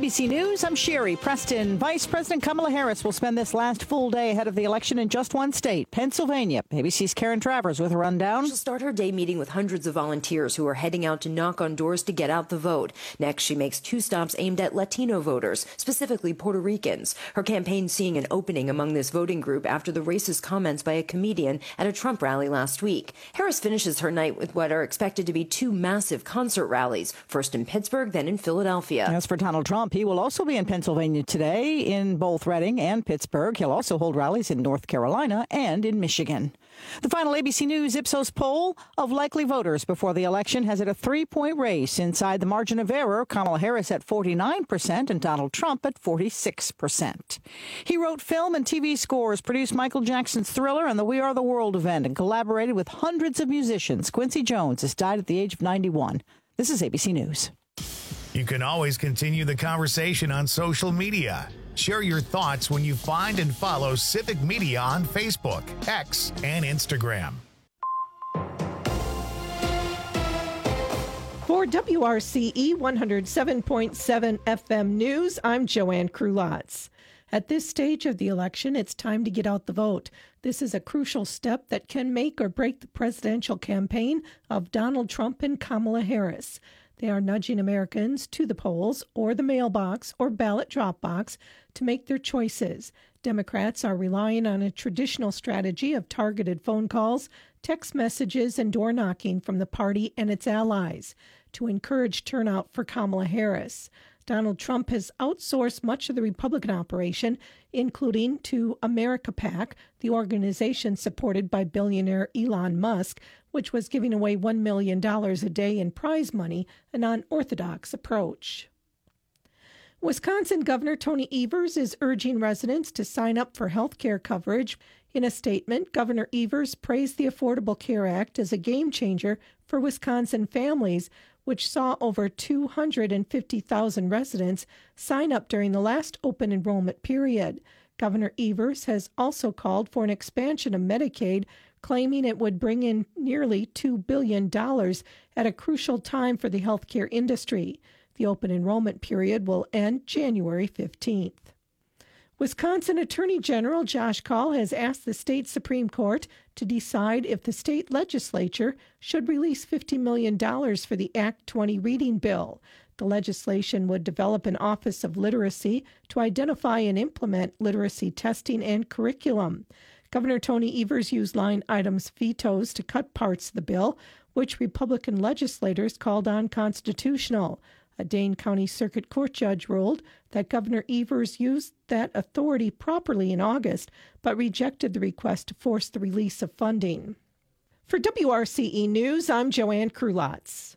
ABC News, I'm Sherry Preston. Vice President Kamala Harris will spend this last full day ahead of the election in just one state, Pennsylvania. ABC's Karen Travers with a rundown. She'll start her day meeting with hundreds of volunteers who are heading out to knock on doors to get out the vote. Next, she makes 2 stops aimed at Latino voters, specifically Puerto Ricans. Her campaign seeing an opening among this voting group after the racist comments by a comedian at a Trump rally last week. Harris finishes her night with what are expected to be 2 massive concert rallies, first in Pittsburgh, then in Philadelphia. As for Donald Trump, he will also be in Pennsylvania today in both Reading and Pittsburgh. He'll also hold rallies in North Carolina and in Michigan. The final ABC News Ipsos poll of likely voters before the election has it a 3-point race. Inside the margin of error, Kamala Harris at 49% and Donald Trump at 46%. He wrote film and TV scores, produced Michael Jackson's Thriller and the We Are the World event, and collaborated with hundreds of musicians. Quincy Jones has died at the age of 91. This is ABC News. You can always continue the conversation on social media. Share your thoughts when you find and follow Civic Media on Facebook, X, and Instagram. For WRCE 107.7 FM News, I'm Joanne Krulotz. At this stage of the election, it's time to get out the vote. This is a crucial step that can make or break the presidential campaign of Donald Trump and Kamala Harris. They are nudging Americans to the polls or the mailbox or ballot drop box to make their choices. Democrats are relying on a traditional strategy of targeted phone calls, text messages, and door knocking from the party and its allies to encourage turnout for Kamala Harris. Donald Trump has outsourced much of the Republican operation, including to America PAC, the organization supported by billionaire Elon Musk, which was giving away $1 million a day in prize money, an unorthodox approach. Wisconsin Governor Tony Evers is urging residents to sign up for health care coverage. In a statement, Governor Evers praised the Affordable Care Act as a game changer for Wisconsin families, which saw over 250,000 residents sign up during the last open enrollment period. Governor Evers has also called for an expansion of Medicaid, claiming it would bring in nearly $2 billion at a crucial time for the healthcare industry. The open enrollment period will end January 15th. Wisconsin Attorney General Josh Kaul has asked the state Supreme Court to decide if the state legislature should release $50 million for the Act 20 reading bill. The legislation would develop an Office of Literacy to identify and implement literacy testing and curriculum. Governor Tony Evers used line items vetoes to cut parts of the bill, which Republican legislators called unconstitutional. A Dane County Circuit Court judge ruled that Governor Evers used that authority properly in August, but rejected the request to force the release of funding. For WRCE News, I'm Joanne Krulotz.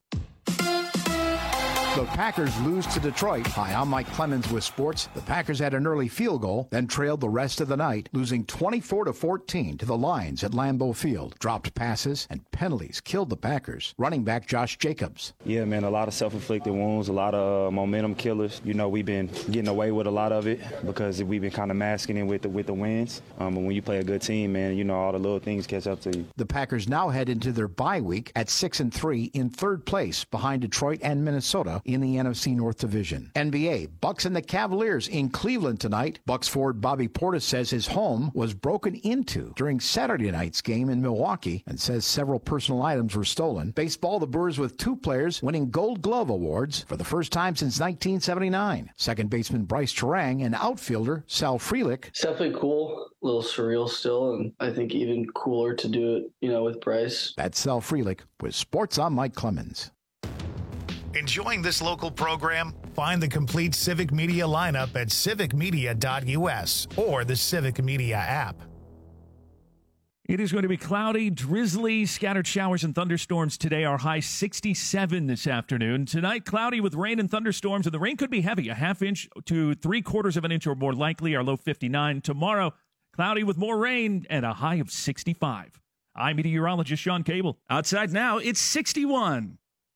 The Packers lose to Detroit. Hi, I'm Mike Clemens with sports. The Packers had an early field goal, then trailed the rest of the night, losing 24-14 to the Lions at Lambeau Field. Dropped passes and penalties killed the Packers. Running back Josh Jacobs. Yeah, man, a lot of self-inflicted wounds, a lot of momentum killers. You know, we've been getting away with a lot of it because we've been kind of masking it with the wins. But when you play a good team, man, you know, all the little things catch up to you. The Packers now head into their bye week at 6-3 in third place behind Detroit and Minnesota in the NFC North Division. NBA, Bucks and the Cavaliers in Cleveland tonight. Bucks forward Bobby Portis says his home was broken into during Saturday night's game in Milwaukee and says several personal items were stolen. Baseball, the Brewers with 2 players winning Gold Glove awards for the first time since 1979. Second baseman Bryce Terang and outfielder Sal Frelick. It's definitely cool, a little surreal still, and I think even cooler to do it, you know, with Bryce. That's Sal Frelick with Sports. I'm Mike Clemens. Enjoying this local program? Find the complete Civic Media lineup at civicmedia.us or the Civic Media app. It is going to be cloudy, drizzly, scattered showers and thunderstorms today. Our high 67 this afternoon. Tonight, cloudy with rain and thunderstorms, and the rain could be heavy, a half inch to 3/4 of an inch or more likely. Our low 59. Tomorrow, cloudy with more rain and a high of 65. I'm meteorologist Sean Cable. Outside now, it's 61.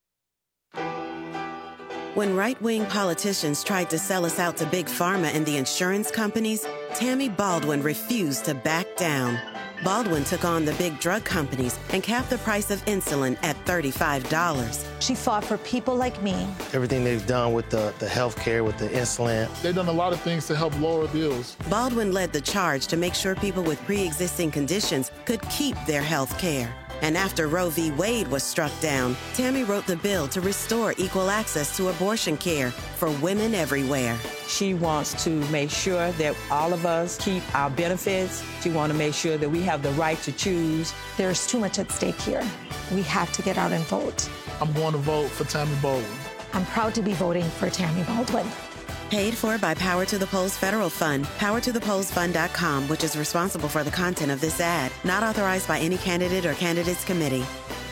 When right-wing politicians tried to sell us out to Big Pharma and the insurance companies, Tammy Baldwin refused to back down. Baldwin took on the big drug companies and capped the price of insulin at $35. She fought for people like me. Everything they've done with the health care, with the insulin. They've done a lot of things to help lower bills. Baldwin led the charge to make sure people with pre-existing conditions could keep their health care. And after Roe v. Wade was struck down, Tammy wrote the bill to restore equal access to abortion care for women everywhere. She wants to make sure that all of us keep our benefits. She wants to make sure that we have the right to choose. There's too much at stake here. We have to get out and vote. I'm going to vote for Tammy Baldwin. I'm proud to be voting for Tammy Baldwin. Paid for by Power to the Polls Federal Fund, powertothepollsfund.com, which is responsible for the content of this ad. Not authorized by any candidate or candidates committee.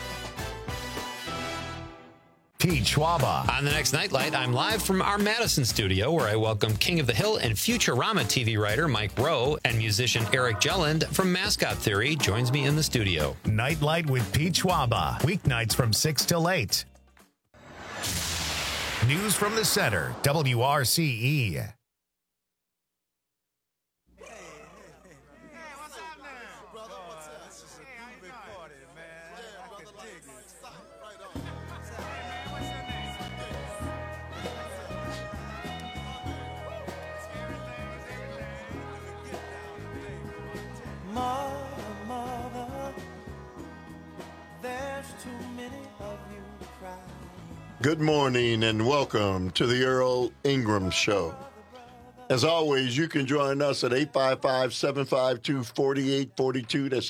Pete Schwaba. On the next Nightlight, I'm live from our Madison studio where I welcome King of the Hill and Futurama TV writer Mike Rowe and musician Eric Jelland from Mascot Theory joins me in the studio. Nightlight with Pete Schwaba. Weeknights from 6 till 8. News from the center, WRCE. Good morning and welcome to the Earl Ingram Show. As always, you can join us at 855-752-4842. That's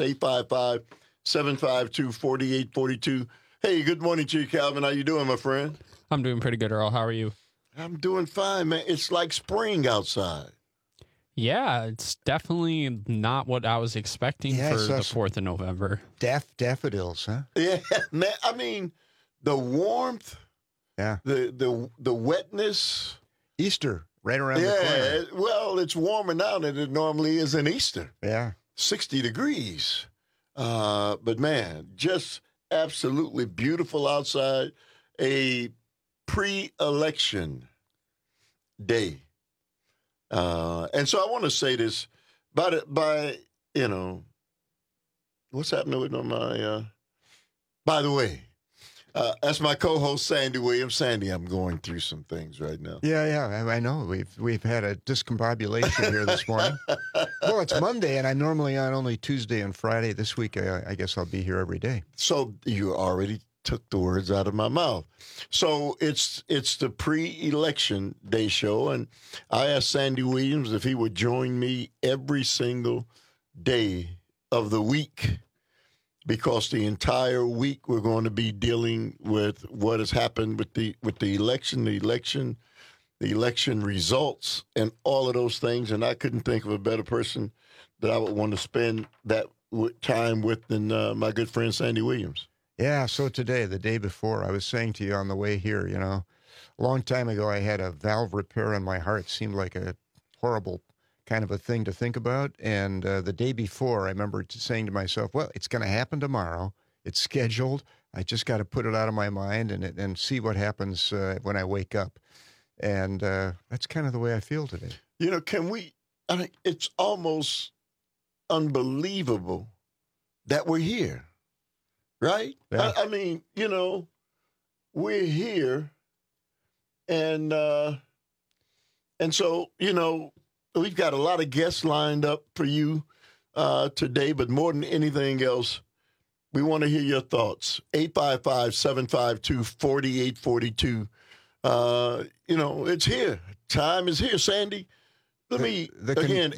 855-752-4842. Hey, good morning to you, Calvin. How you doing, my friend? I'm doing pretty good, Earl. How are you? I'm doing fine, man. It's like spring outside. Yeah, it's definitely not what I was expecting for the 4th of November. Daffodils, huh? Yeah, man. I mean, the warmth. Yeah. The wetness. Easter, right around the corner. Well, it's warmer now than it normally is in Easter. Yeah. 60 degrees. But, man, just absolutely beautiful outside. A pre-election day. And so I want to say this. By what's happening with my... by the way, that's my co-host, Sandy Williams. Sandy, I'm going through some things right now. Yeah, I know. We've had a discombobulation here this morning. Well, it's Monday, and I'm normally on only Tuesday and Friday. This week, I guess I'll be here every day. So you already took the words out of my mouth. So it's the pre-election day show, and I asked Sandy Williams if he would join me every single day of the week, because the entire week we're going to be dealing with what has happened with the election, the election results, and all of those things. And I couldn't think of a better person that I would want to spend that time with than my good friend Sandy Williams. Yeah, so today, the day before, I was saying to you on the way here, a long time ago I had a valve repair in my heart. Seemed like a horrible kind of a thing to think about. And the day before, I remember saying to myself, well, it's going to happen tomorrow. It's scheduled. I just got to put it out of my mind and see what happens when I wake up. And that's kind of the way I feel today. It's almost unbelievable that we're here, right? Yeah. I mean, we're here. And so, we've got a lot of guests lined up for you today, but more than anything else, we want to hear your thoughts. 855-752-4842. It's here. Time is here, Sandy. Let me, again,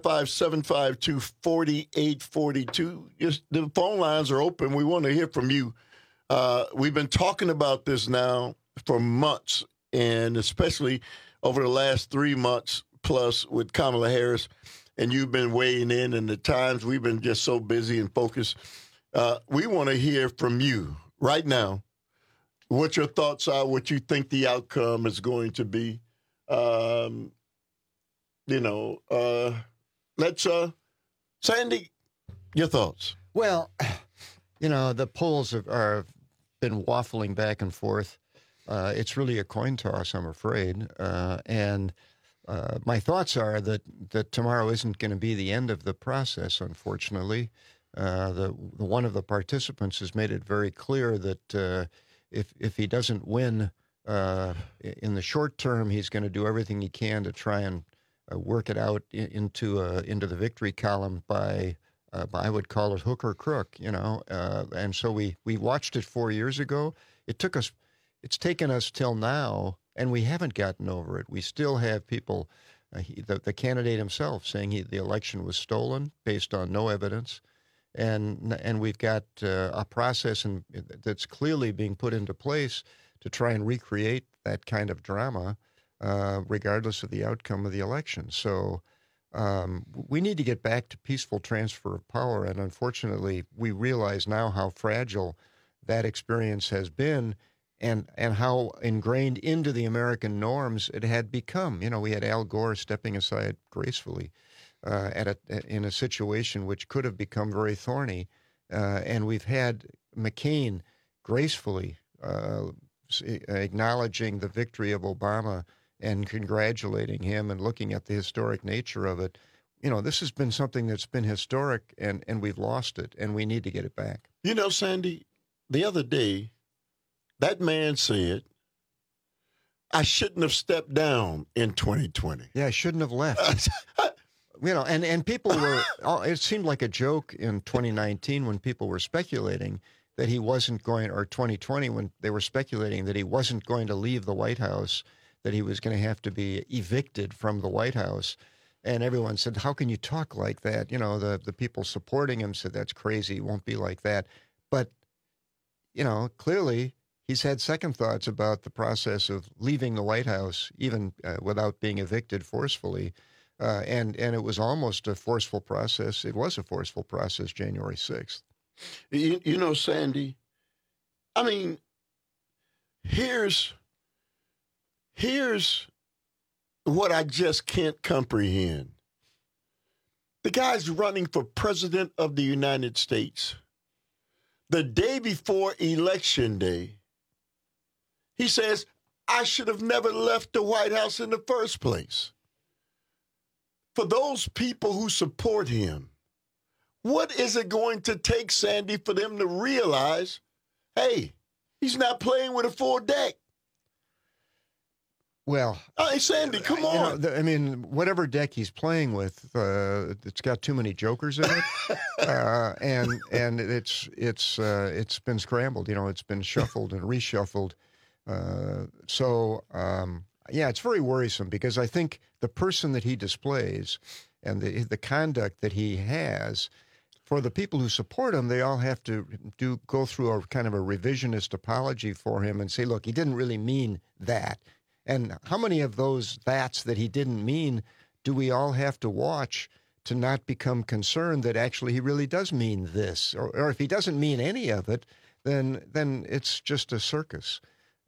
855-752-4842. The phone lines are open. We want to hear from you. We've been talking about this now for months, and especially over the last 3 months plus with Kamala Harris, and you've been weighing in, and at times we've been just so busy and focused. We want to hear from you right now what your thoughts are, what you think the outcome is going to be. Sandy, your thoughts. Well, the polls have been waffling back and forth. It's really a coin toss, I'm afraid. And My thoughts are that tomorrow isn't going to be the end of the process, unfortunately. One of the participants has made it very clear that if he doesn't win in the short term, he's going to do everything he can to try and work it out into the victory column by I would call it hook or crook, and so we watched it 4 years ago. It's taken us till now, and we haven't gotten over it. We still have people, the candidate himself saying the election was stolen based on no evidence, and we've got a process that's clearly being put into place to try and recreate that kind of drama, regardless of the outcome of the election. So we need to get back to peaceful transfer of power, and unfortunately, we realize now how fragile that experience has been, and how ingrained into the American norms it had become. We had Al Gore stepping aside gracefully in a situation which could have become very thorny, and we've had McCain gracefully acknowledging the victory of Obama and congratulating him and looking at the historic nature of it. This has been something that's been historic, and we've lost it, and we need to get it back. Sandy, the other day, that man said, I shouldn't have stepped down in 2020. Yeah, I shouldn't have left. And people were, it seemed like a joke in 2019 when people were speculating that he wasn't going, or 2020 when they were speculating that he wasn't going to leave the White House, that he was going to have to be evicted from the White House. And everyone said, how can you talk like that? The people supporting him said, that's crazy. It won't be like that. But, clearly he's had second thoughts about the process of leaving the White House, even without being evicted forcefully. And it was almost a forceful process. It was a forceful process, January 6th. Sandy, I mean, here's what I just can't comprehend. The guy's running for president of the United States. The day before Election Day, he says, I should have never left the White House in the first place. For those people who support him, what is it going to take, Sandy, for them to realize, hey, he's not playing with a full deck? Well, hey, Sandy, come on. Whatever deck he's playing with, it's got too many jokers in it, and it's been scrambled. It's been shuffled and reshuffled. It's very worrisome because I think the person that he displays and the conduct that he has, for the people who support him, they all have to go through a kind of a revisionist apology for him and say, look, he didn't really mean that. And how many of those that's that he didn't mean do we all have to watch to not become concerned that actually he really does mean this? Or if he doesn't mean any of it, then it's just a circus.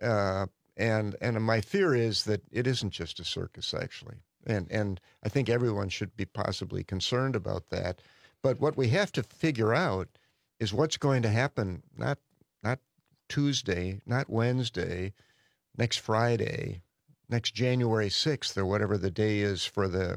And my fear is that it isn't just a circus, actually. And I think everyone should be possibly concerned about that. But what we have to figure out is what's going to happen, not Tuesday, not Wednesday, next Friday, next January 6th, or whatever the day is for the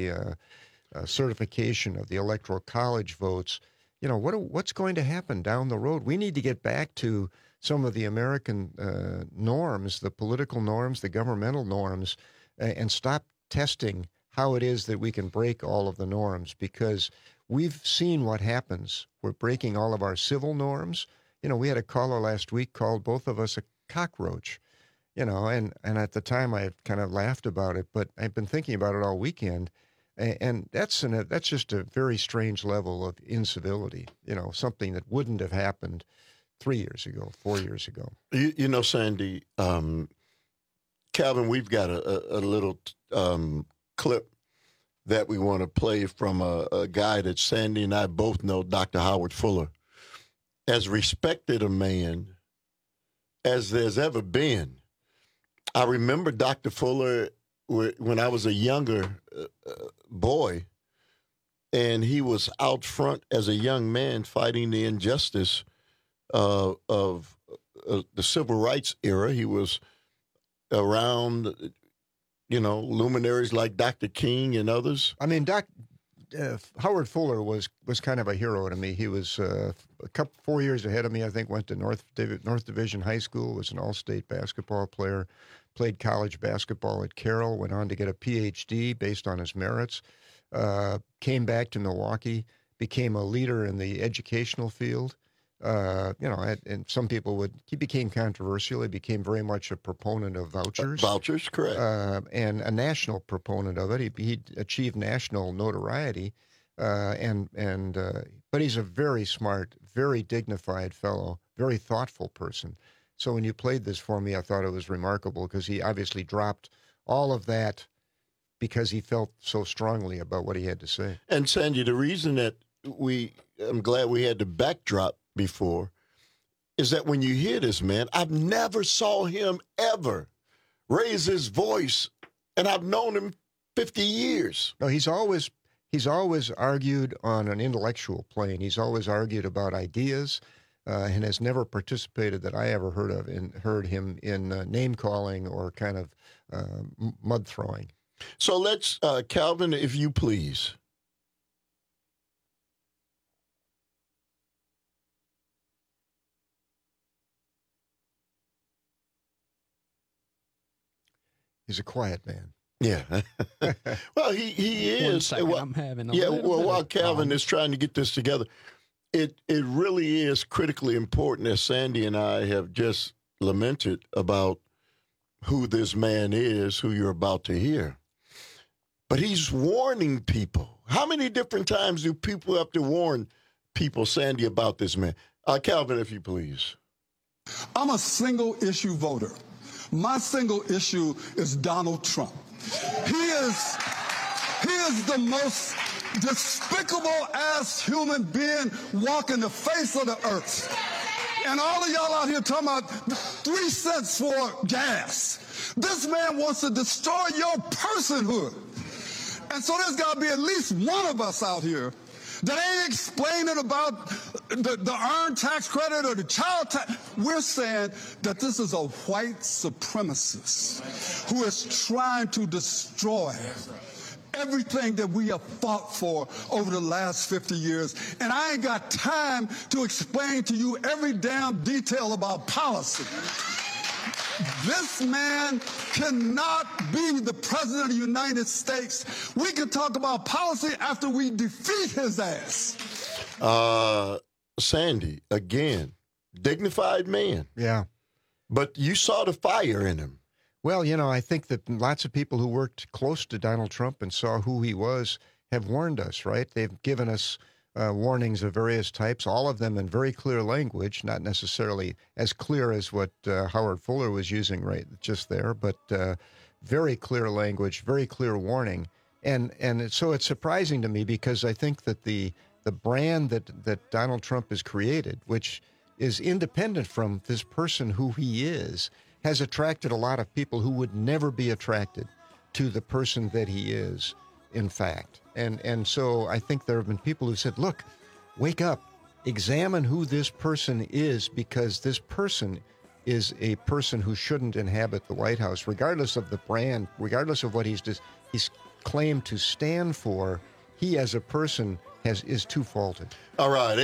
certification of the Electoral College votes. What's going to happen down the road? We need to get back to some of the American norms, the political norms, the governmental norms, and stop testing how it is that we can break all of the norms, because we've seen what happens. We're breaking all of our civil norms. We had a caller last week called both of us a cockroach, and at the time I kind of laughed about it, but I've been thinking about it all weekend, and that's just a very strange level of incivility, something that wouldn't have happened 3 years ago, 4 years ago. Sandy, Calvin, we've got a little clip that we want to play from a guy that Sandy and I both know, Dr. Howard Fuller, as respected a man as there's ever been. I remember Dr. Fuller when I was a younger boy, and he was out front as a young man fighting the injustice of the civil rights era. He was around, luminaries like Dr. King and others? I mean, Howard Fuller was kind of a hero to me. He was 4 years ahead of me, I think, went to North Division High School, was an all-state basketball player, played college basketball at Carroll, went on to get a Ph.D. based on his merits, came back to Milwaukee, became a leader in the educational field. And some people he became controversial. He became very much a proponent of vouchers. Vouchers, correct. And a national proponent of it. He achieved national notoriety. But he's a very smart, very dignified fellow, very thoughtful person. So when you played this for me, I thought it was remarkable because he obviously dropped all of that because he felt so strongly about what he had to say. And Sandy, the reason that I'm glad we had the backdrop before is that when you hear this man, I've never saw him ever raise his voice, and I've known him 50 years. No, he's always argued on an intellectual plane. He's always argued about ideas, and has never participated that I ever heard him in name calling or kind of mud throwing. So let's, Calvin, if you please. He's a quiet man. Yeah. Well, he is. 1 second, I'm having while Calvin is trying to get this together, it really is critically important, as Sandy and I have just lamented about who this man is, who you're about to hear. But he's warning people. How many different times do people have to warn people, Sandy, about this man? Calvin, if you please. I'm a single-issue voter. My single issue is Donald Trump. He is the most despicable-ass human being walking the face of the earth. And all of y'all out here talking about 3 cents for gas. This man wants to destroy your personhood. And so there's got to be at least one of us out here that ain't explaining about the earned tax credit or the child tax. We're saying that this is a white supremacist who is trying to destroy everything that we have fought for over the last 50 years. And I ain't got time to explain to you every damn detail about policy. This man cannot be the president of the United States. We can talk about policy after we defeat his ass. Sandy, again, dignified man. Yeah. But you saw the fire in him. Well, I think that lots of people who worked close to Donald Trump and saw who he was have warned us, right? They've given us warnings of various types, all of them in very clear language, not necessarily as clear as what Howard Fuller was using right just there, but very clear language, very clear warning. And so it's surprising to me because I think that the brand that Donald Trump has created, which is independent from this person who he is, has attracted a lot of people who would never be attracted to the person that he is, in fact. And so I think there have been people who said, look, wake up, examine who this person is, because this person is a person who shouldn't inhabit the White House, regardless of the brand, regardless of what he's claimed to stand for. He as a person is too faulted. All right,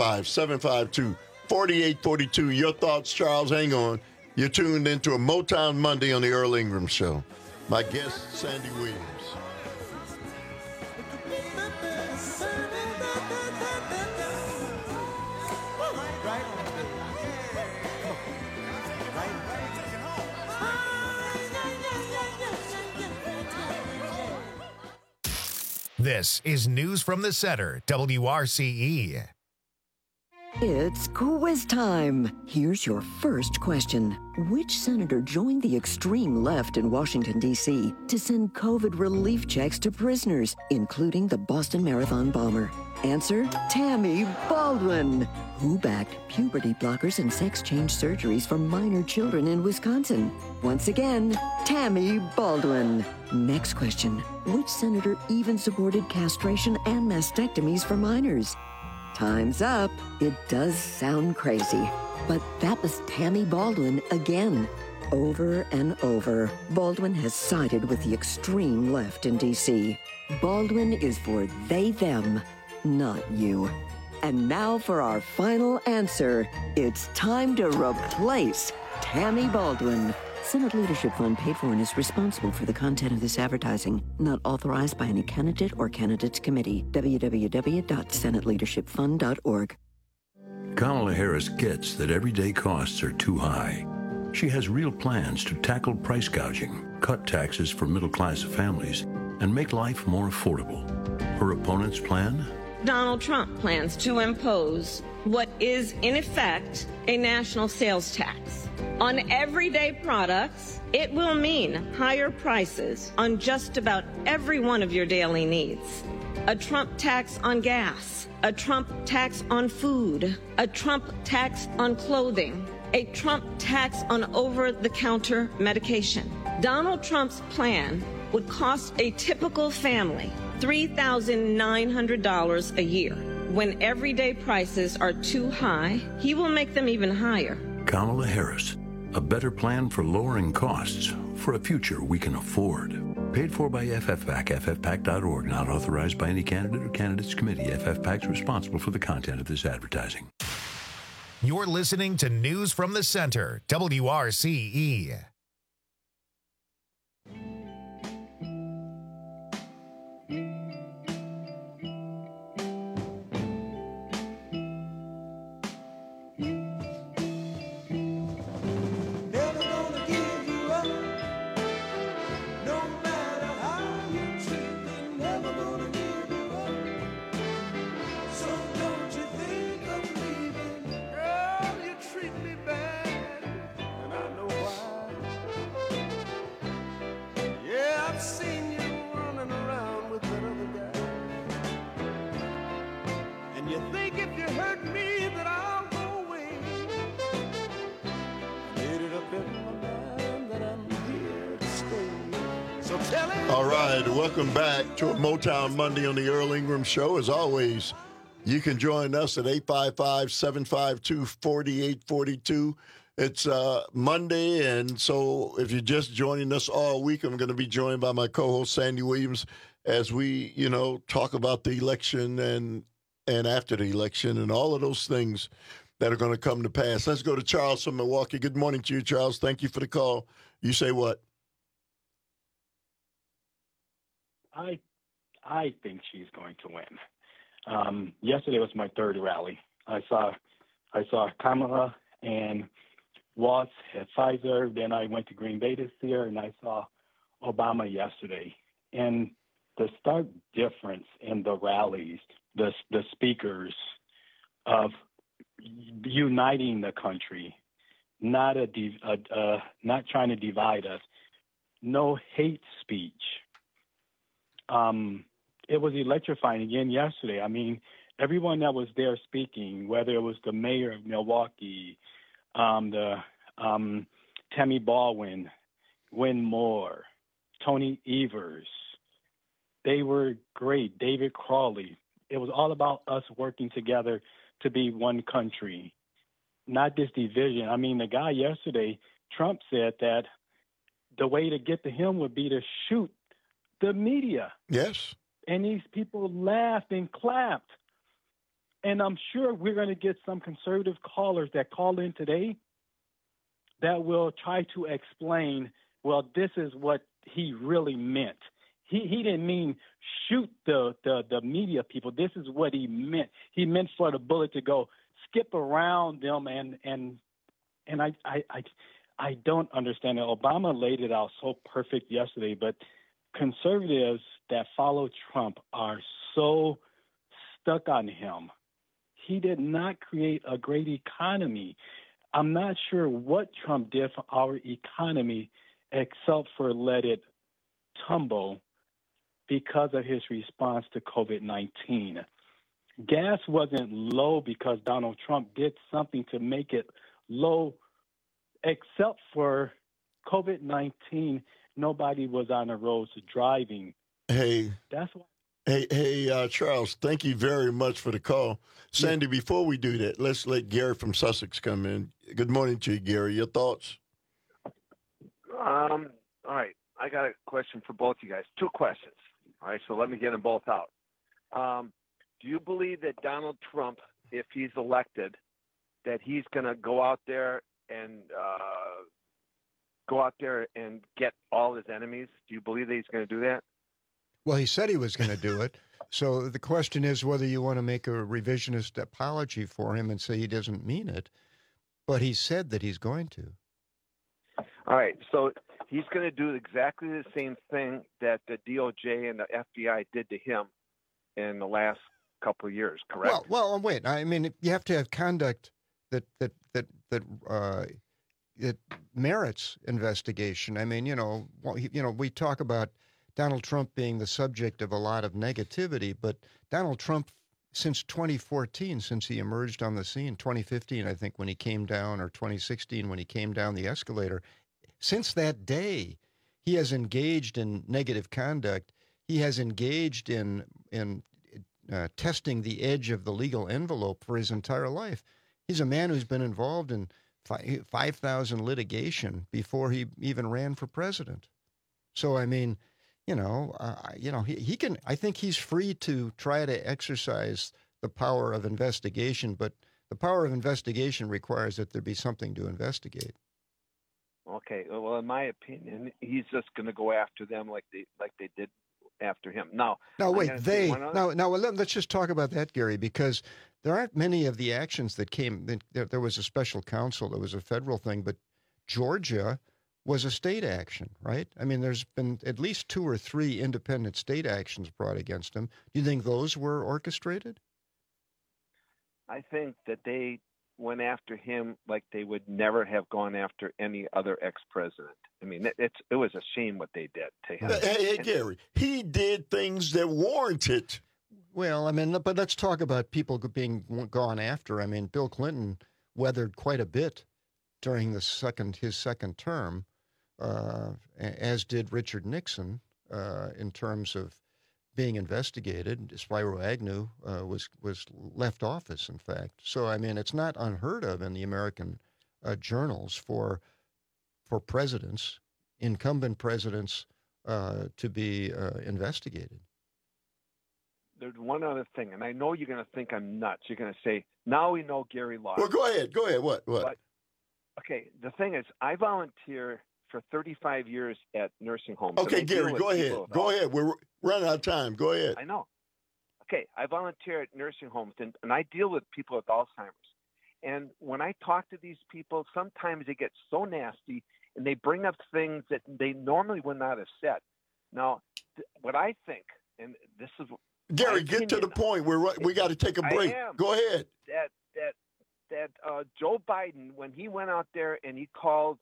855-752-4842. Your thoughts, Charles, hang on. You're tuned into a Motown Monday on the Earl Ingram Show. My guest, Sandy Williams. This is News from the Center, WRCE. It's quiz time. Here's your first question. Which senator joined the extreme left in Washington, D.C. to send COVID relief checks to prisoners, including the Boston Marathon bomber? Answer, Tammy Baldwin. Who backed puberty blockers and sex change surgeries for minor children in Wisconsin? Once again, Tammy Baldwin. Next question. Which senator even supported castration and mastectomies for minors? Time's up. It does sound crazy, but that was Tammy Baldwin again. Over and over, Baldwin has sided with the extreme left in D.C. Baldwin is for they, them, not you. And now for our final answer. It's time to replace Tammy Baldwin. Senate Leadership Fund paid for and is responsible for the content of this advertising. Not authorized by any candidate or candidates committee. www.senateleadershipfund.org. Kamala Harris gets that everyday costs are too high. She has real plans to tackle price gouging, cut taxes for middle-class families, and make life more affordable. Her opponent's plan? Donald Trump plans to impose what is, in effect, a national sales tax. On everyday products, it will mean higher prices on just about every one of your daily needs. A Trump tax on gas, a Trump tax on food, a Trump tax on clothing, a Trump tax on over-the-counter medication. Donald Trump's plan would cost a typical family $3,900 a year. When everyday prices are too high, he will make them even higher. Kamala Harris, a better plan for lowering costs for a future we can afford. Paid for by FFPAC, ffpac.org, not authorized by any candidate or candidates committee. FFPAC is responsible for the content of this advertising. You're listening to News from the Center, WRCE. All right, welcome back to a Motown Monday on the Earl Ingram Show. As always, you can join us at 855-752-4842. It's Monday, and so if you're just joining us all week, I'm going to be joined by my co-host Sandy Williams as we, talk about the election and after the election and all of those things that are going to come to pass. Let's go to Charles from Milwaukee. Good morning to you, Charles. Thank you for the call. You say what? I think she's going to win. Yesterday was my third rally. I saw Kamala and Watts at Pfizer. Then I went to Green Bay this year, and I saw Obama yesterday. And the stark difference in the rallies, the speakers of uniting the country, not trying to divide us, no hate speech. It was electrifying again yesterday. I mean, everyone that was there speaking, whether it was the mayor of Milwaukee, Tammy Baldwin, Win Moore, Tony Evers, they were great. David Crawley. It was all about us working together to be one country, not this division. I mean, the guy yesterday, Trump said that the way to get to him would be to shoot the media. Yes. And these people laughed and clapped. And I'm sure we're going to get some conservative callers that call in today that will try to explain, well, this is what he really meant. He didn't mean shoot the media people. This is what he meant. He meant for the bullet to go skip around them, and I don't understand it. Obama laid it out so perfect yesterday, but conservatives that follow Trump are so stuck on him. He did not create a great economy. I'm not sure what Trump did for our economy except for let it tumble because of his response to COVID-19. Gas wasn't low because Donald Trump did something to make it low, except for COVID-19. Nobody was on the roads driving. Hey. That's why. Hey, Charles, thank you very much for the call. Sandy, before we do that, let's let Gary from Sussex come in. Good morning to you, Gary. Your thoughts? All right. I got a question for both you guys. 2 questions. All right, so let me get them both out. Do you believe that Donald Trump, if he's elected, that he's going to go out there and get all his enemies? Do you believe that he's going to do that? Well, he said he was going to do it. So the question is whether you want to make a revisionist apology for him and say he doesn't mean it. But he said that he's going to. All right, so he's going to do exactly the same thing that the DOJ and the FBI did to him in the last couple of years, correct? Well, wait. I mean, you have to have conduct that merits investigation. I mean, we talk about Donald Trump being the subject of a lot of negativity, but Donald Trump, since 2014, since he emerged on the scene, 2015, I think, when he came down, or 2016, when he came down the escalator, since that day, he has engaged in negative conduct. He has engaged in testing the edge of the legal envelope for his entire life. He's a man who's been involved in 5,000 litigation before he even ran for president. So, I mean, he can. I think he's free to try to exercise the power of investigation, but the power of investigation requires that there be something to investigate. Okay. Well, in my opinion, he's just going to go after them like they did after him. Now, let's just talk about that, Gary, because there aren't many of the actions that came. There was a special counsel. There was a federal thing, but Georgia was a state action, right? I mean, there's been at least 2 or 3 independent state actions brought against him. Do you think those were orchestrated? I think that they went after him like they would never have gone after any other ex-president. I mean, it was a shame what they did to him. Hey, Gary, he did things that warranted. Well, I mean, but let's talk about people being gone after. I mean, Bill Clinton weathered quite a bit during his second term, as did Richard Nixon, in terms of being investigated. Spiro Agnew was left office, in fact. So, I mean, it's not unheard of in the American journals for presidents, incumbent presidents, to be investigated. There's one other thing, and I know you're going to think I'm nuts. You're going to say, now we know Gary lost. Well, go ahead. What? But, okay, the thing is, I volunteer for 35 years at nursing homes. Okay, Gary, go ahead. Go ahead. We're running out of time. Go ahead. I know. Okay, I volunteer at nursing homes, and I deal with people with Alzheimer's. And when I talk to these people, sometimes they get so nasty, and they bring up things that they normally would not have said. Now, what I think, and this is Gary, get to the point. We got to take a break. Go ahead. That Joe Biden, when he went out there and he called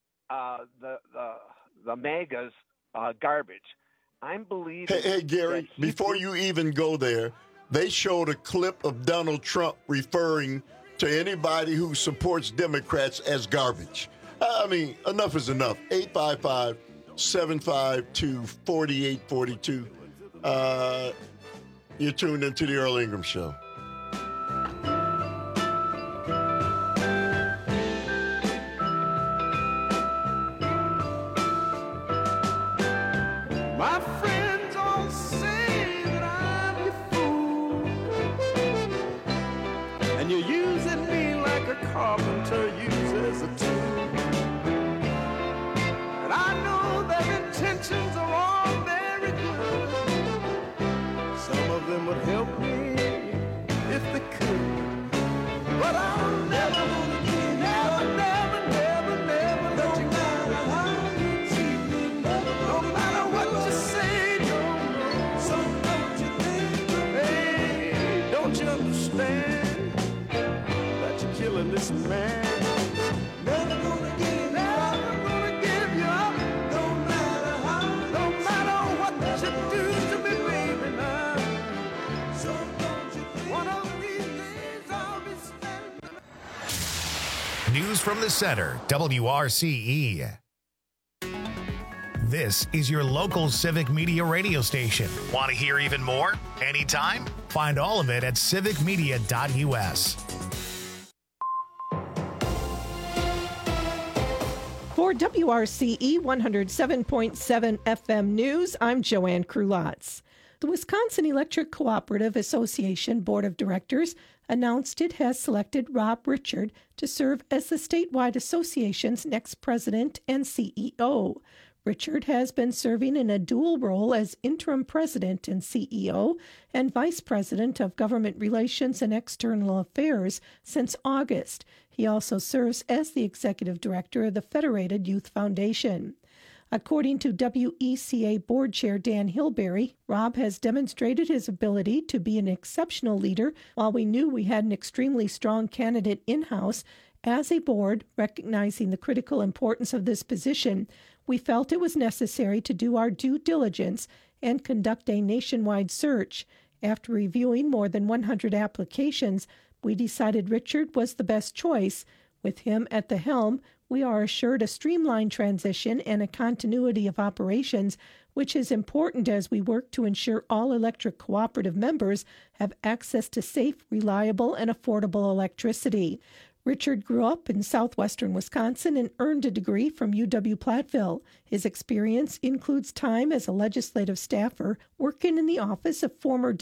the MAGAs garbage, I'm believing. Hey, Gary, before you even go there, they showed a clip of Donald Trump referring to anybody who supports Democrats as garbage. I mean, enough is enough. 855-752-4842. You're tuned into the Earl Ingram Show. My friends all say that I'm your fool, and you're using me like a carpenter uses a tool. And I know their intentions are all very good. Some of them would help me if they could, but I'm never gonna give you, never let you go. How you treat me, no matter what you say, so don't you think, hey, don't you understand that you're killing this man? Never gonna give you up, no matter what you do to me, baby, now. So don't you think one of these days I'll be standing. News from the Center, WRCE. This is your local civic media radio station. Want to hear even more? Anytime? Find all of it at civicmedia.us. For WRCE 107.7 FM News, I'm Joanne Krulotz. The Wisconsin Electric Cooperative Association Board of Directors announced it has selected Rob Richard to serve as the statewide association's next president and CEO. Richard has been serving in a dual role as interim president and CEO and vice president of government relations and external affairs since August. He also serves as the executive director of the Federated Youth Foundation. According to WECA Board Chair Dan Hilberry, Rob has demonstrated his ability to be an exceptional leader. While we knew we had an extremely strong candidate in-house, as a board, recognizing the critical importance of this position, we felt it was necessary to do our due diligence and conduct a nationwide search. After reviewing more than 100 applications, we decided Richard was the best choice. With him at the helm, we are assured a streamlined transition and a continuity of operations, which is important as we work to ensure all electric cooperative members have access to safe, reliable, and affordable electricity. Richard grew up in southwestern Wisconsin and earned a degree from UW-Platteville. His experience includes time as a legislative staffer, working in the office of former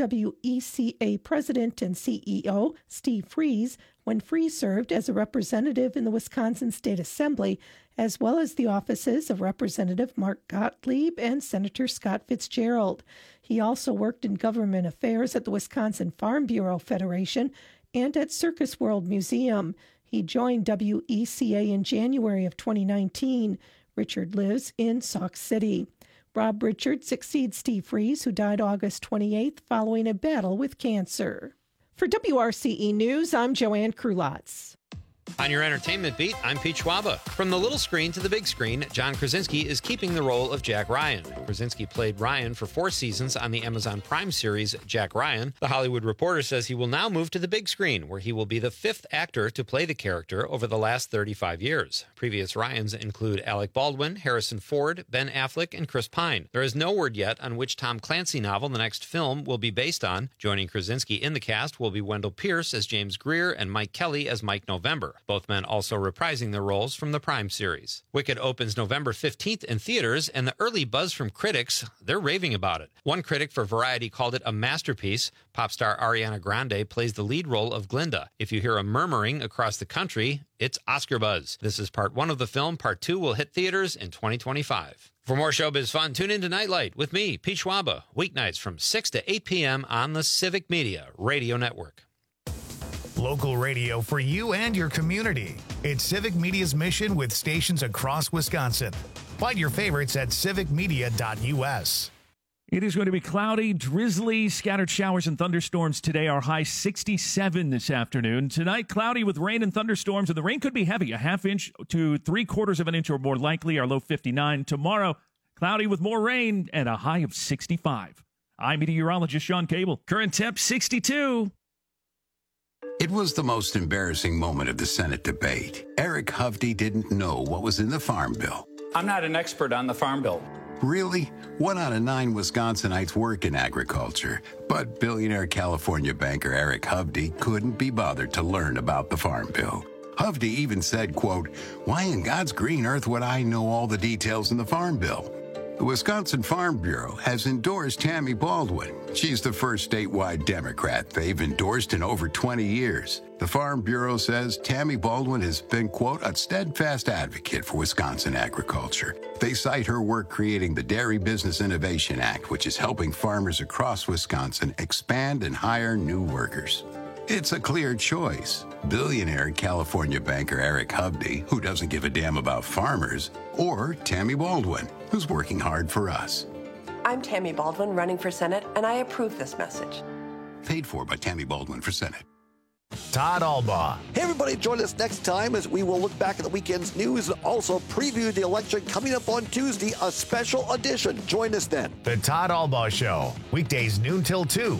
WECA president and CEO Steve Freese, when Freese served as a representative in the Wisconsin State Assembly, as well as the offices of Representative Mark Gottlieb and Senator Scott Fitzgerald. He also worked in government affairs at the Wisconsin Farm Bureau Federation and at Circus World Museum. He joined WECA in January of 2019. Richard lives in Sauk City. Rob Richard succeeds Steve Freese, who died August 28th following a battle with cancer. For WRCE News, I'm Joanne Krulotz. On your entertainment beat, I'm Pete Schwaba. From the little screen to the big screen, John Krasinski is keeping the role of Jack Ryan. Krasinski played Ryan for 4 seasons on the Amazon Prime series Jack Ryan. The Hollywood Reporter says he will now move to the big screen, where he will be the 5th actor to play the character over the last 35 years. Previous Ryans include Alec Baldwin, Harrison Ford, Ben Affleck, and Chris Pine. There is no word yet on which Tom Clancy novel the next film will be based on. Joining Krasinski in the cast will be Wendell Pierce as James Greer and Mike Kelly as Mike November. Both men also reprising their roles from the Prime series. Wicked opens November 15th in theaters, and the early buzz from critics, they're raving about it. One critic for Variety called it a masterpiece. Pop star Ariana Grande plays the lead role of Glinda. If you hear a murmuring across the country, it's Oscar buzz. This is part 1 of the film. Part 2 will hit theaters in 2025. For more showbiz fun, tune in to Nightlight with me, Pete Schwaba, weeknights from 6 to 8 p.m. on the Civic Media Radio Network. Local radio for you and your community. It's Civic Media's mission with stations across Wisconsin. Find your favorites at civicmedia.us. It is going to be cloudy, drizzly, scattered showers and thunderstorms today. Our high 67 this afternoon. Tonight, cloudy with rain and thunderstorms, and the rain could be heavy, a half inch to 3/4 of an inch or more likely. Our low 59. Tomorrow, cloudy with more rain and a high of 65. I'm meteorologist Sean Cable. Current temp 62. It was the most embarrassing moment of the Senate debate. Eric Hovde didn't know what was in the Farm Bill. I'm not an expert on the Farm Bill. Really? 1 out of 9 Wisconsinites work in agriculture, but billionaire California banker Eric Hovde couldn't be bothered to learn about the Farm Bill. Hovde even said, quote, "Why in God's green earth would I know all the details in the Farm Bill?" The Wisconsin Farm Bureau has endorsed Tammy Baldwin. She's the first statewide Democrat they've endorsed in over 20 years. The Farm Bureau says Tammy Baldwin has been, quote, "a steadfast advocate for Wisconsin agriculture." They cite her work creating the Dairy Business Innovation Act, which is helping farmers across Wisconsin expand and hire new workers. It's a clear choice. Billionaire California banker Eric Hovde, who doesn't give a damn about farmers, or Tammy Baldwin, who's working hard for us. I'm Tammy Baldwin, running for Senate, and I approve this message. Paid for by Tammy Baldwin for Senate. Todd Albaugh. Hey, everybody, join us next time as we will look back at the weekend's news and also preview the election coming up on Tuesday, a special edition. Join us then. The Todd Albaugh Show, weekdays noon till 2.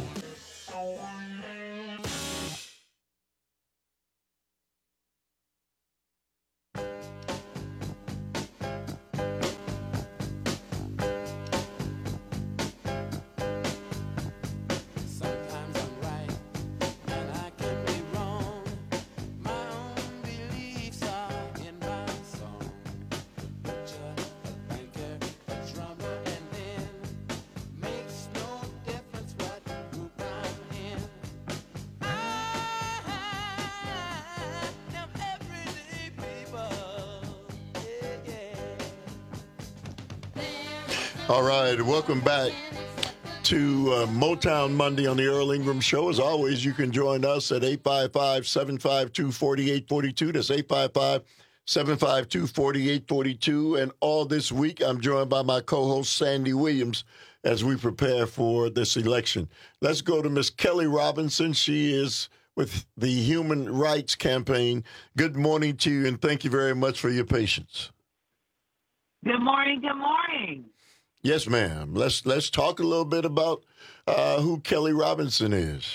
All right, welcome back to Motown Monday on the Earl Ingram Show. As always, you can join us at 855-752-4842. That's 855-752-4842. And all this week, I'm joined by my co-host, Sandy Williams, as we prepare for this election. Let's go to Miss Kelly Robinson. She is with the Human Rights Campaign. Good morning to you, and thank you very much for your patience. Good morning. Good morning. Yes, ma'am. Let's talk a little bit about who Kelly Robinson is.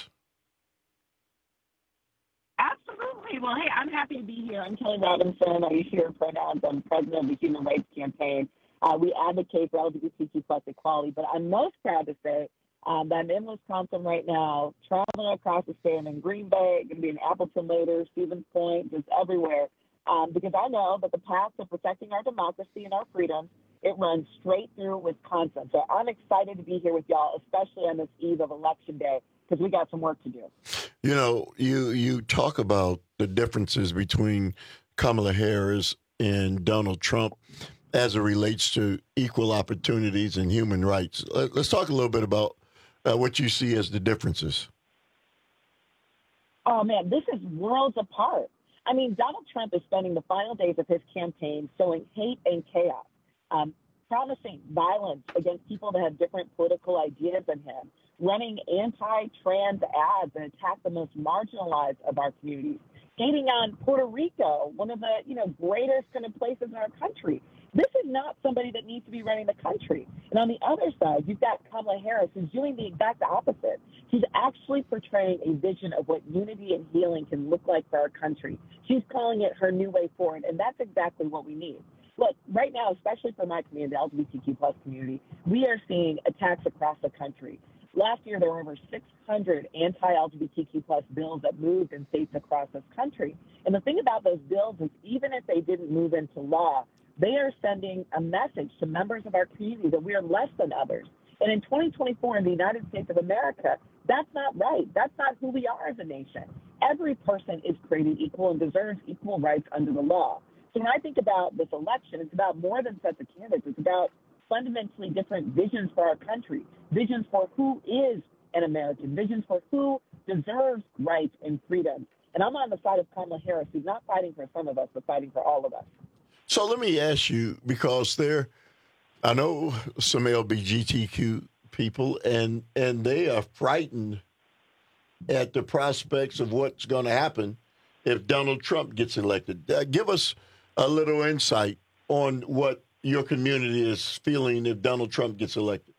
Absolutely. Well, hey, I'm happy to be here. I'm Kelly Robinson. I use her pronouns. I'm president of the Human Rights Campaign. We advocate for LGBTQ plus equality, but I'm most proud to say that I'm in Wisconsin right now, traveling across the state. I'm in Green Bay, going to be in Appleton later, Stevens Point, just everywhere, because I know that the path to protecting our democracy and our freedoms, it runs straight through Wisconsin. So I'm excited to be here with y'all, especially on this eve of Election Day, because we got some work to do. You know, you talk about the differences between Kamala Harris and Donald Trump as it relates to equal opportunities and human rights. Let's talk a little bit about what you see as the differences. Oh, man, this is worlds apart. I mean, Donald Trump is spending the final days of his campaign sowing hate and chaos, promising violence against people that have different political ideas than him, running anti-trans ads that attack the most marginalized of our communities, hating on Puerto Rico, one of the greatest kind of places in our country. This is not somebody that needs to be running the country. And on the other side, you've got Kamala Harris, who's doing the exact opposite. She's actually portraying a vision of what unity and healing can look like for our country. She's calling it her new way forward, and that's exactly what we need. Look, right now, especially for my community, the LGBTQ plus community, we are seeing attacks across the country. Last year, there were over 600 anti-LGBTQ plus bills that moved in states across this country. And the thing about those bills is even if they didn't move into law, they are sending a message to members of our community that we are less than others. And in 2024 in the United States of America, that's not right. That's not who we are as a nation. Every person is created equal and deserves equal rights under the law. So when I think about this election, it's about more than sets of candidates. It's about fundamentally different visions for our country, visions for who is an American, visions for who deserves rights and freedom. And I'm on the side of Kamala Harris, who's not fighting for some of us, but fighting for all of us. So let me ask you, because I know some LGBTQ people, and they are frightened at the prospects of what's going to happen if Donald Trump gets elected. Give us a little insight on what your community is feeling if Donald Trump gets elected.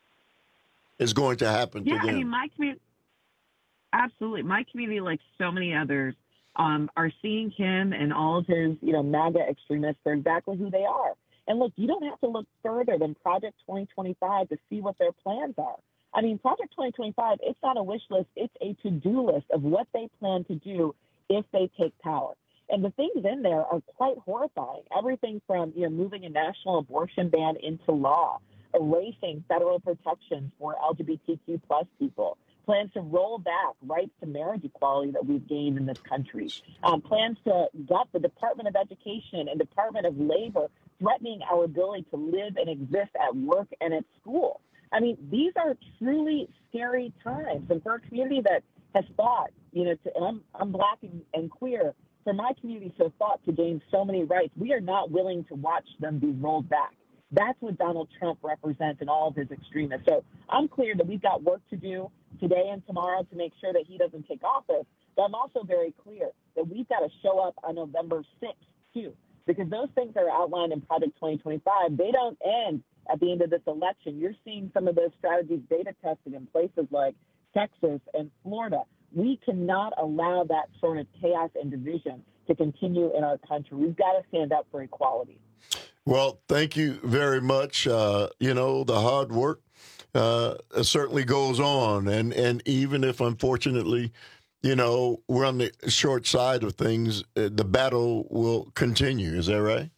Is going to happen to them. Yeah, I mean, my community, absolutely. My community, like so many others, are seeing him and all of his, MAGA extremists for exactly who they are. And look, you don't have to look further than Project 2025 to see what their plans are. I mean, Project 2025, it's not a wish list, it's a to-do list of what they plan to do if they take power. And the things in there are quite horrifying. Everything from, moving a national abortion ban into law, erasing federal protections for LGBTQ plus people, plans to roll back rights to marriage equality that we've gained in this country, plans to gut the Department of Education and Department of Labor, threatening our ability to live and exist at work and at school. I mean, these are truly scary times. And for a community that has fought, and I'm Black and queer, for my community to have fought to gain so many rights, we are not willing to watch them be rolled back. That's what Donald Trump represents and all of his extremists. So I'm clear that we've got work to do today and tomorrow to make sure that he doesn't take office. But I'm also very clear that we've got to show up on November 6th, too, because those things that are outlined in Project 2025, they don't end at the end of this election. You're seeing some of those strategies beta tested in places like Texas and Florida. We cannot allow that sort of chaos and division to continue in our country. We've got to stand up for equality. Well, thank you very much. The hard work certainly goes on. And even if, unfortunately, we're on the short side of things, the battle will continue. Is that right?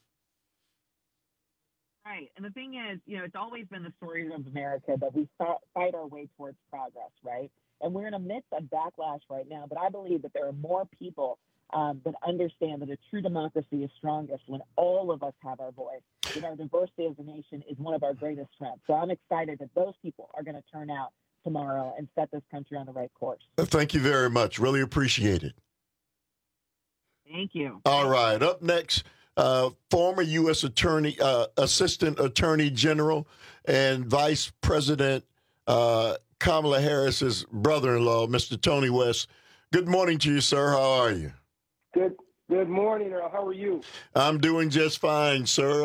Right. And the thing is, it's always been the story of America that we fight our way towards progress, right? And we're in a midst of backlash right now. But I believe that there are more people but understand that a true democracy is strongest when all of us have our voice. Our diversity as a nation is one of our greatest strengths. So I'm excited that those people are going to turn out tomorrow and set this country on the right course. Thank you very much. Really appreciate it. Thank you. All right. Up next, former U.S. Attorney, Assistant Attorney General and Vice President Kamala Harris's brother-in-law, Mr. Tony West. Good morning to you, sir. How are you? Good morning, Earl. How are you? I'm doing just fine, sir.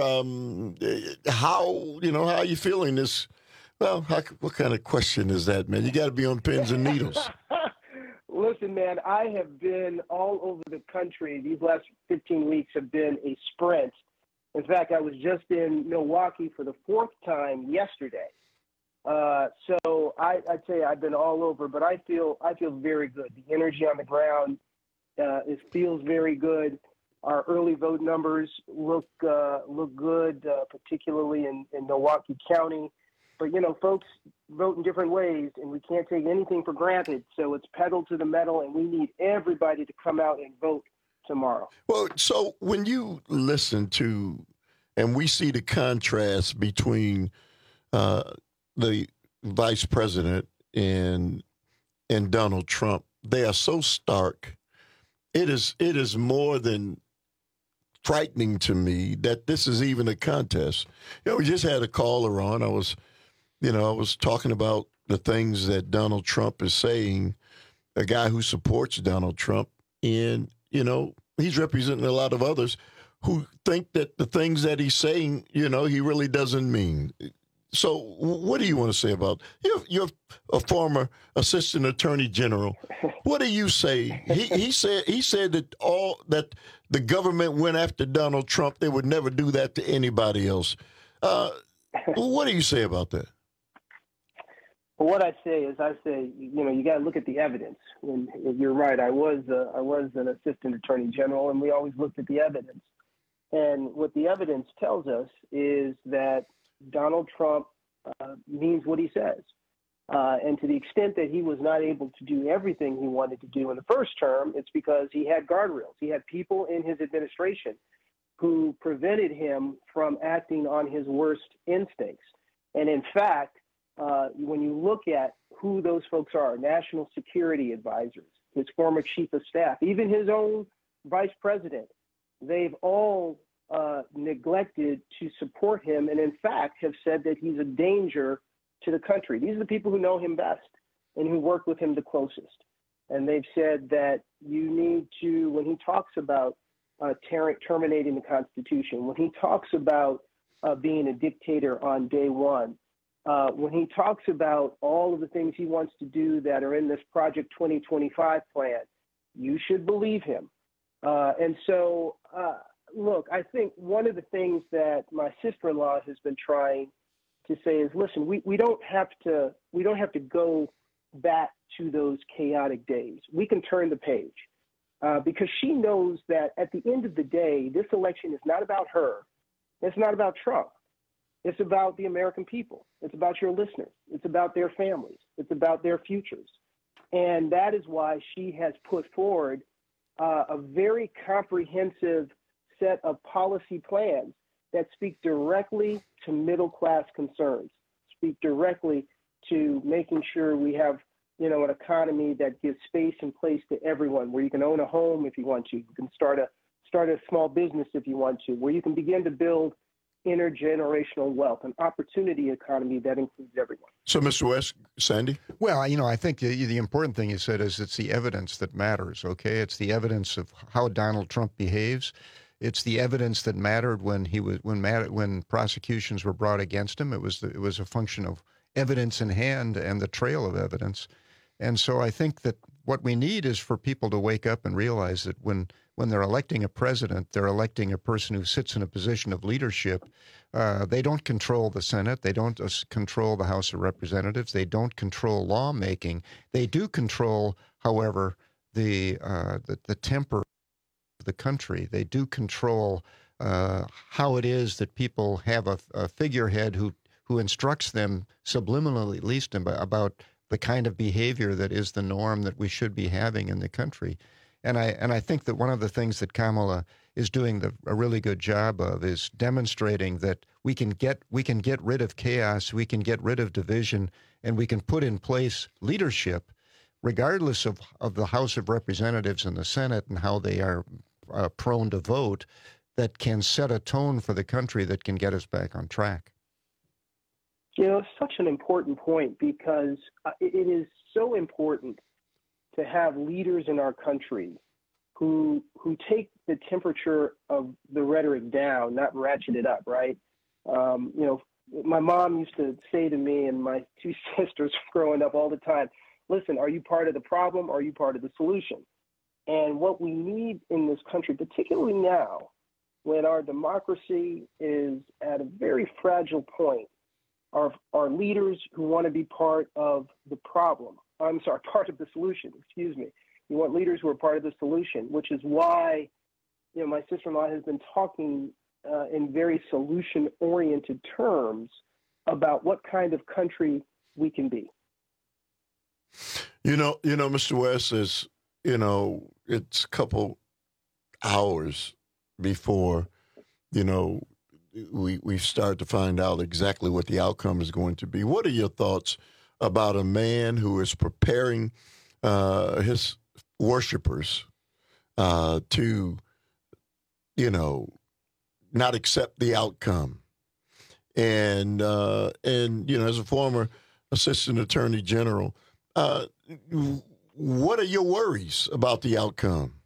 How are you feeling this? Well, what kind of question is that, man? You got to be on pins and needles. Listen, man, I have been all over the country. These last 15 weeks have been a sprint. In fact, I was just in Milwaukee for the 4th time yesterday. So I'd say I've been all over, but I feel very good. The energy on the ground it feels very good. Our early vote numbers look good, particularly in Milwaukee County. But, folks vote in different ways, and we can't take anything for granted. So it's pedal to the metal, and we need everybody to come out and vote tomorrow. Well, so when you listen to, and we see the contrast between the vice president and Donald Trump, they are so stark. It is more than frightening to me that this is even a contest. We just had a caller on. I was talking about the things that Donald Trump is saying, a guy who supports Donald Trump, and, he's representing a lot of others who think that the things that he's saying, he really doesn't mean. So what do you want to say about you're a former assistant attorney general? What do you say? He said that the government went after Donald Trump. They would never do that to anybody else. What do you say about that? Well, what I say, you got to look at the evidence. And you're right. I was an assistant attorney general, and we always looked at the evidence. And what the evidence tells us is that Donald Trump means what he says. And to the extent that he was not able to do everything he wanted to do in the first term, it's because he had guardrails. He had people in his administration who prevented him from acting on his worst instincts. And in fact, when you look at who those folks are, national security advisors, his former chief of staff, even his own vice president, they've all neglected to support him, and in fact have said that he's a danger to the country. These are the people who know him best and who work with him the closest. And they've said that you need to, when he talks about terminating the Constitution, when he talks about being a dictator on day one, when he talks about all of the things he wants to do that are in this Project 2025 plan, you should believe him. And so, look, I think one of the things that my sister-in-law has been trying to say is, listen, we don't have to go back to those chaotic days. We can turn the page because she knows that at the end of the day, this election is not about her. It's not about Trump. It's about the American people. It's about your listeners. It's about their families. It's about their futures. And that is why she has put forward a very comprehensive set of policy plans that speak directly to middle-class concerns, speak directly to making sure we have, an economy that gives space and place to everyone, where you can own a home if you want to, you can start a small business if you want to, where you can begin to build intergenerational wealth, an opportunity economy that includes everyone. So, Mr. West, Sandy? Well, I think the important thing you said is it's the evidence that matters, okay? It's the evidence of how Donald Trump behaves. It's the evidence that mattered when prosecutions were brought against him. It was a function of evidence in hand and the trail of evidence. And so I think that what we need is for people to wake up and realize that when they're electing a president, they're electing a person who sits in a position of leadership. They don't control the Senate. They don't control the House of Representatives. They don't control lawmaking. They do control, however, the temper of the country. They do control how it is that people have a figurehead who instructs them subliminally, at least, about the kind of behavior that is the norm that we should be having in the country. And I think that one of the things that Kamala is doing a really good job of is demonstrating that we can get rid of chaos, we can get rid of division, and we can put in place leadership, regardless of the House of Representatives and the Senate and how they are prone to vote, that can set a tone for the country that can get us back on track. It's such an important point because it is so important to have leaders in our country who take the temperature of the rhetoric down, not ratchet it up, right? My mom used to say to me and my two sisters growing up all the time, listen, are you part of the problem or are you part of the solution? And what we need in this country, particularly now, when our democracy is at a very fragile point, are leaders who want to be part of the problem. Part of the solution, excuse me. You want leaders who are part of the solution, which is why, my sister-in-law has been talking in very solution-oriented terms about what kind of country we can be. Mr. West, is, it's a couple hours before, we start to find out exactly what the outcome is going to be. What are your thoughts about a man who is preparing his worshipers to, not accept the outcome? And as a former assistant attorney general, what are your worries about the outcome?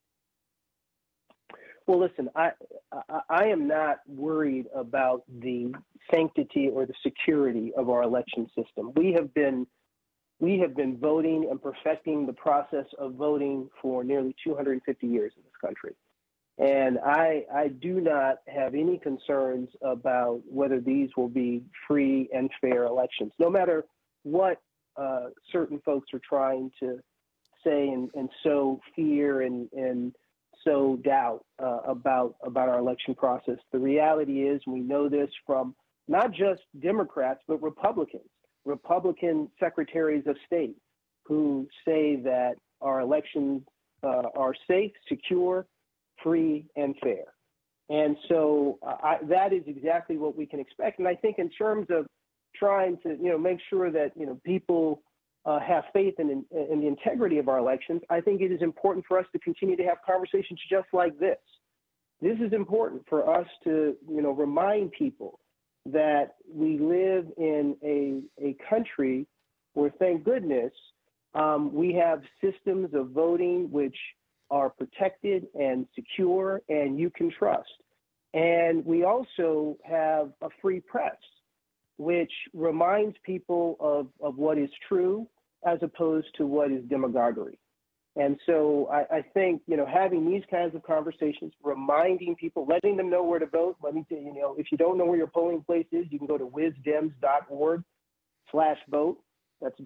Well, listen, I am not worried about the sanctity or the security of our election system. We have been voting and perfecting the process of voting for nearly 250 years in this country. And I do not have any concerns about whether these will be free and fair elections, no matter what certain folks are trying to say and sow fear and sow doubt about our election process. The reality is, we know this from not just Democrats, but Republican secretaries of state who say that our elections are safe, secure, free, and fair. And so that is exactly what we can expect. And I think in terms of trying to, make sure that, people have faith in the integrity of our elections, I think it is important for us to continue to have conversations just like this. This is important for us to, remind people that we live in a country where, thank goodness, we have systems of voting which are protected and secure and you can trust. And we also have a free press, which reminds people of what is true as opposed to what is demagoguery. And so I think, having these kinds of conversations, reminding people, letting them know where to vote. Let me tell you, if you don't know where your polling place is, you can go to wisdems.org/vote. That's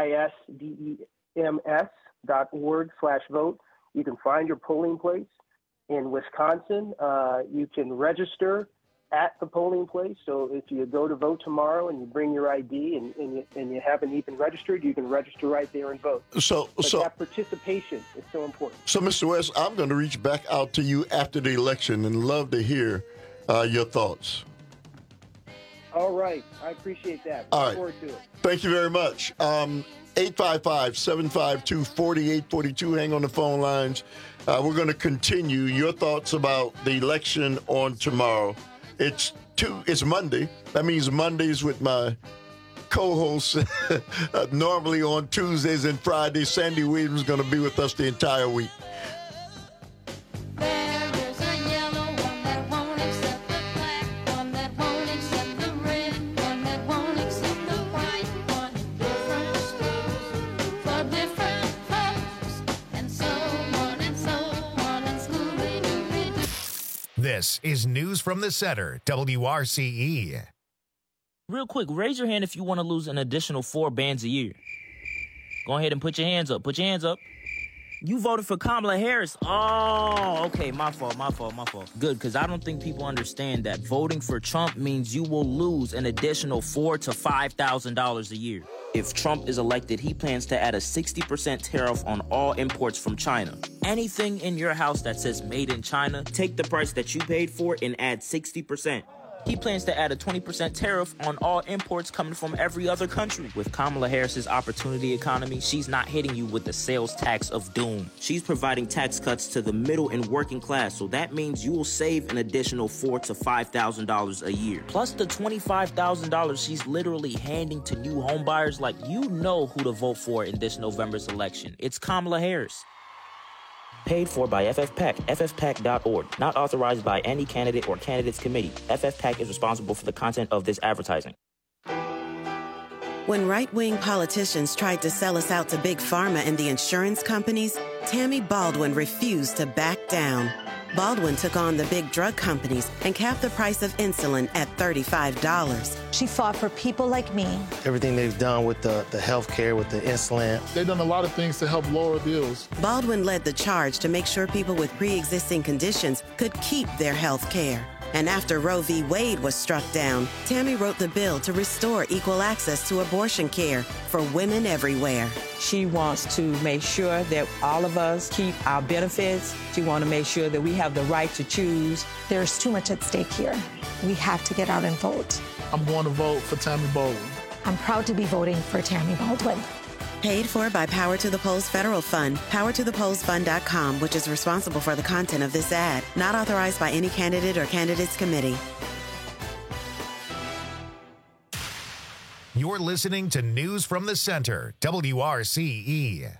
WISDEMS.org/vote. You can find your polling place. In Wisconsin, you can register at the polling place. So if you go to vote tomorrow and you bring your ID and you haven't even registered, you can register right there and vote. So that participation is so important. So, Mr. West, I'm going to reach back out to you after the election and love to hear your thoughts. All right. I appreciate that. Look forward to it. Thank you very much. 855-752-4842. Hang on the phone lines. We're going to continue your thoughts about the election on tomorrow. It's Monday. That means Mondays with my co-hosts. Normally on Tuesdays and Fridays, Sandy Williams is going to be with us the entire week. This is News from the Center, WRCE. Real quick, raise your hand if you want to lose an additional 4 bands a year. Go ahead and put your hands up. Put your hands up. You voted for Kamala Harris. Oh, okay, my fault. Good, because I don't think people understand that voting for Trump means you will lose an additional $4,000 to $5,000 a year. If Trump is elected, he plans to add a 60% tariff on all imports from China. Anything in your house that says made in China, take the price that you paid for and add 60%. He plans to add a 20% tariff on all imports coming from every other country. With Kamala Harris's opportunity economy, she's not hitting you with the sales tax of doom. She's providing tax cuts to the middle and working class, so that means you will save an additional $4,000 to $5,000 a year. Plus the $25,000 she's literally handing to new homebuyers. Like, you know who to vote for in this November's election. It's Kamala Harris. Paid for by FFPAC, ffpac.org. Not authorized by any candidate or candidates committee. FFPAC is responsible for the content of this advertising. When right-wing politicians tried to sell us out to Big Pharma and the insurance companies, Tammy Baldwin refused to back down. Baldwin took on the big drug companies and capped the price of insulin at $35. She fought for people like me. Everything they've done with the health care, with the insulin. They've done a lot of things to help lower bills. Baldwin led the charge to make sure people with pre-existing conditions could keep their health care. And after Roe v. Wade was struck down, Tammy wrote the bill to restore equal access to abortion care for women everywhere. She wants to make sure that all of us keep our benefits. She wants to make sure that we have the right to choose. There's too much at stake here. We have to get out and vote. I'm going to vote for Tammy Baldwin. I'm proud to be voting for Tammy Baldwin. Paid for by Power to the Polls Federal Fund, powertothepollsfund.com, which is responsible for the content of this ad. Not authorized by any candidate or candidates committee. You're listening to News from the Center, WRCE.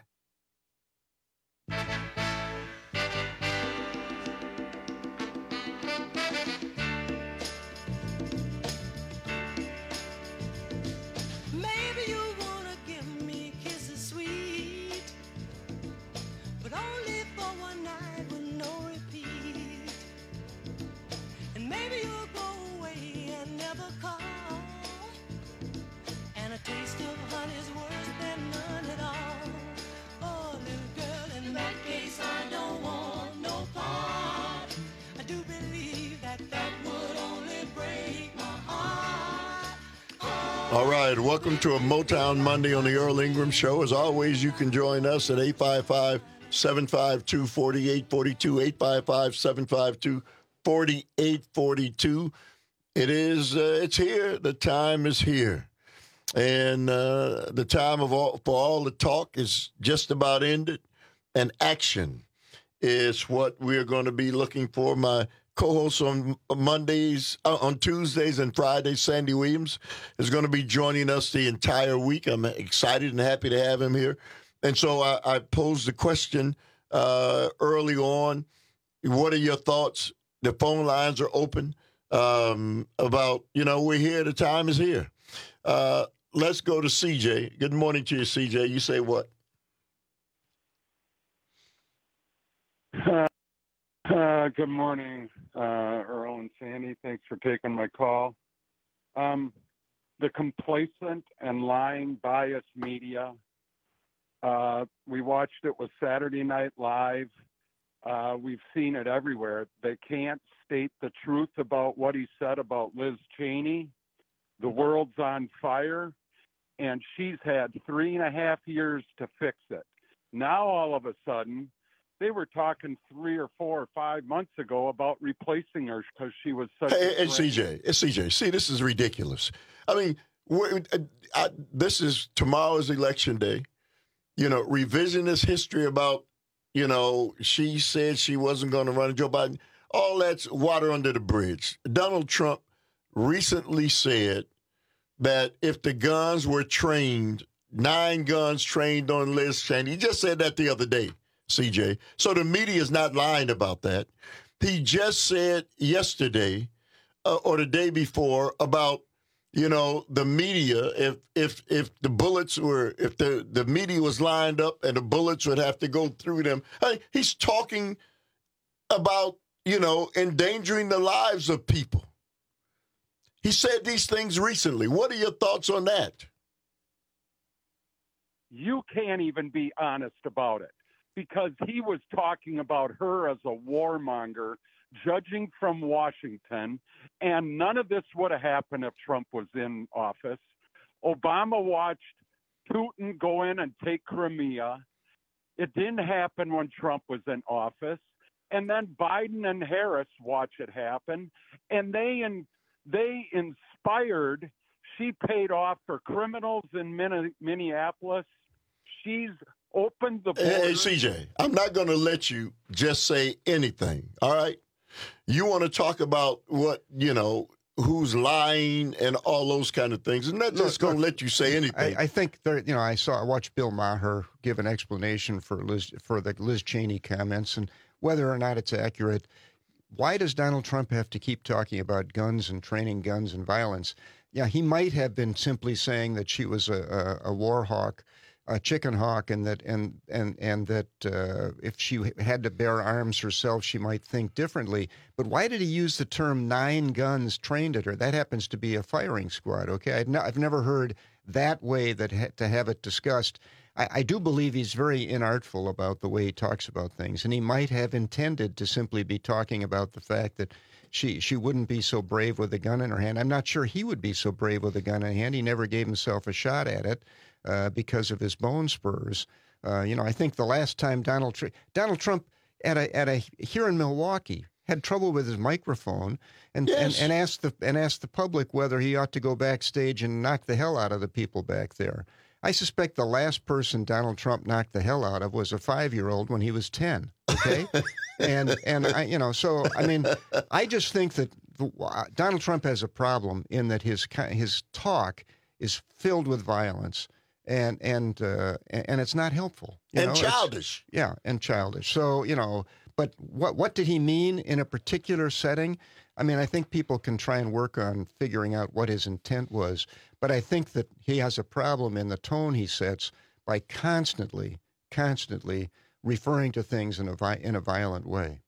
All right, welcome to a Motown Monday on the Earl Ingram Show. As always, you can join us at 855-752-4842, 855-752-4842. It's here. The time is here. And the time for all the talk is just about ended. And action is what we're going to be looking for. My co-host on Tuesdays and Fridays, Sandy Williams, is going to be joining us the entire week. I'm excited and happy to have him here. And so I posed the question early on, what are your thoughts? The phone lines are open about, we're here, the time is here. Let's go to CJ. Good morning to you, CJ. You say what? Good morning, Earl and Sandy. Thanks for taking my call. The complacent and lying, biased media. We watched it with Saturday Night Live. We've seen it everywhere. They can't state the truth about what he said about Liz Cheney. The world's on fire, and she's had 3.5 years to fix it. Now, all of a sudden, they were talking 3 or 4 or 5 months ago about replacing her because she was such It's CJ. See, this is ridiculous. I mean, this is tomorrow's election day. Revisionist history about, she said she wasn't going to run Joe Biden. All that's water under the bridge. Donald Trump recently said that if the guns were trained, 9 guns trained on Liz Cheney, he just said that the other day. CJ. So the media is not lying about that. He just said yesterday or the day before about, the media, if the bullets were, if the media was lined up and the bullets would have to go through them. He's talking about, endangering the lives of people. He said these things recently. What are your thoughts on that? You can't even be honest about it. because he was talking about her as a warmonger, judging from Washington, and none of this would have happened if Trump was in office. Obama watched Putin go in and take Crimea. It didn't happen when Trump was in office. And then Biden and Harris watch it happen, and they inspired. She paid off for criminals in Minneapolis. She's opened the border. Hey, CJ, I'm not going to let you just say anything, all right? You want to talk about what, who's lying and all those kind of things, and not just going to let you say anything. I think I watched Bill Maher give an explanation for the Liz Cheney comments and whether or not it's accurate. Why does Donald Trump have to keep talking about guns and training guns and violence? Yeah, he might have been simply saying that she was a war hawk, a chicken hawk, and that if she had to bear arms herself, she might think differently. But why did he use the term 9 guns trained at her? That happens to be a firing squad. Okay, I've never heard that way to have it discussed. I do believe he's very inartful about the way he talks about things, and he might have intended to simply be talking about the fact that she wouldn't be so brave with a gun in her hand. I'm not sure he would be so brave with a gun in hand. He never gave himself a shot at it because of his bone spurs. I think the last time Donald Trump at a here in Milwaukee had trouble with his microphone and asked the public whether he ought to go backstage and knock the hell out of the people back there. I suspect the last person Donald Trump knocked the hell out of was a 5-year-old when he was 10. Okay, and I just think that Donald Trump has a problem in that his talk is filled with violence and it's not helpful. And childish. And childish. So but what did he mean in a particular setting? I mean, I think people can try and work on figuring out what his intent was, but I think that he has a problem in the tone he sets by constantly referring to things in a violent way.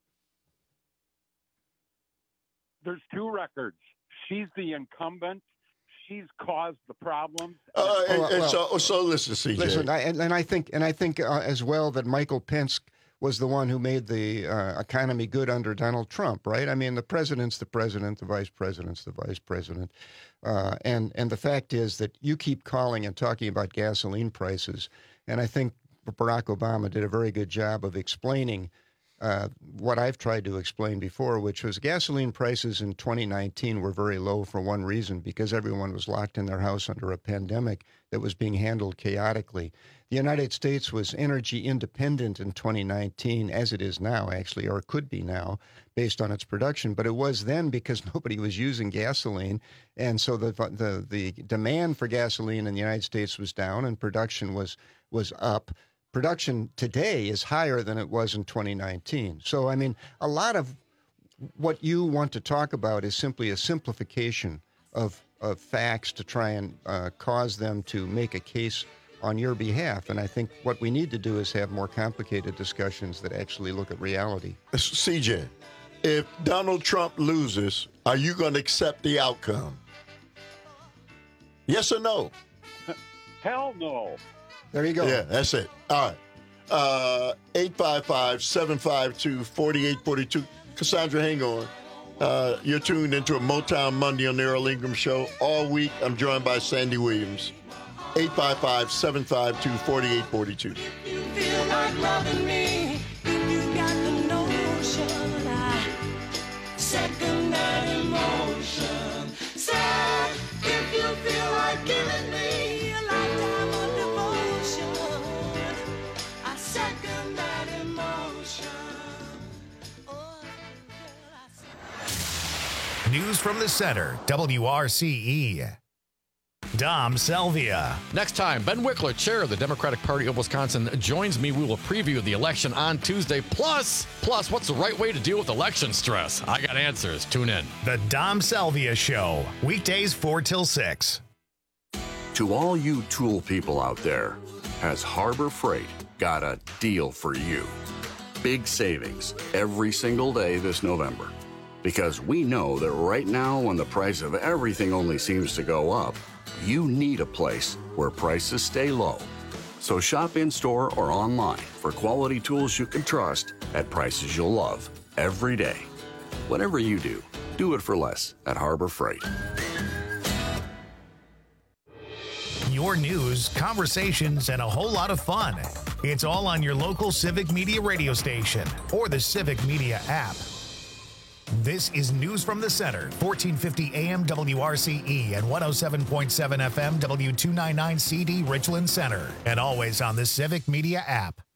There's 2 records. She's the incumbent. She's caused the problems. So listen, CJ. Listen, I think as well that Michael Pence was the one who made the economy good under Donald Trump, right? I mean, the president's the president, the vice president's the vice president. And the fact is that you keep calling and talking about gasoline prices, and I think Barack Obama did a very good job of explaining what I've tried to explain before, which was gasoline prices in 2019 were very low for one reason, because everyone was locked in their house under a pandemic that was being handled chaotically. The United States was energy independent in 2019, as it is now, actually, or could be now, based on its production. But it was then because nobody was using gasoline, and so the demand for gasoline in the United States was down and production was up. Production today is higher than it was in 2019. So, I mean, a lot of what you want to talk about is simply a simplification of facts to try and cause them to make a case on your behalf. And I think what we need to do is have more complicated discussions that actually look at reality. CJ, if Donald Trump loses, are you going to accept the outcome? Yes or no? Hell no. There you go. Yeah, that's it. All right. 855-752-4842. Cassandra, hang on. You're tuned into a Motown Monday on the Earl Ingram Show. All week, I'm joined by Sandy Williams. 855-752-4842. If you feel like loving me, you got the notion. Second that emotion. Say, if you feel like giving me a lifetime of devotion, I second that emotion. News from the center, WRCE. Dom Salvia. Next time, Ben Wickler, chair of the Democratic Party of Wisconsin, joins me. We will preview the election on Tuesday. Plus, what's the right way to deal with election stress? I got answers. Tune in. The Dom Salvia Show, weekdays 4 till 6. To all you tool people out there, has Harbor Freight got a deal for you? Big savings every single day this November. Because we know that right now, when the price of everything only seems to go up, you need a place where prices stay low. So shop in-store or online for quality tools you can trust at prices you'll love every day. Whatever you do, do it for less at Harbor Freight. Your news, conversations, and a whole lot of fun. It's all on your local Civic Media radio station or the Civic Media app. This is News from the Center, 1450 AM WRCE and 107.7 FM W299 CD Richland Center, and always on the Civic Media app.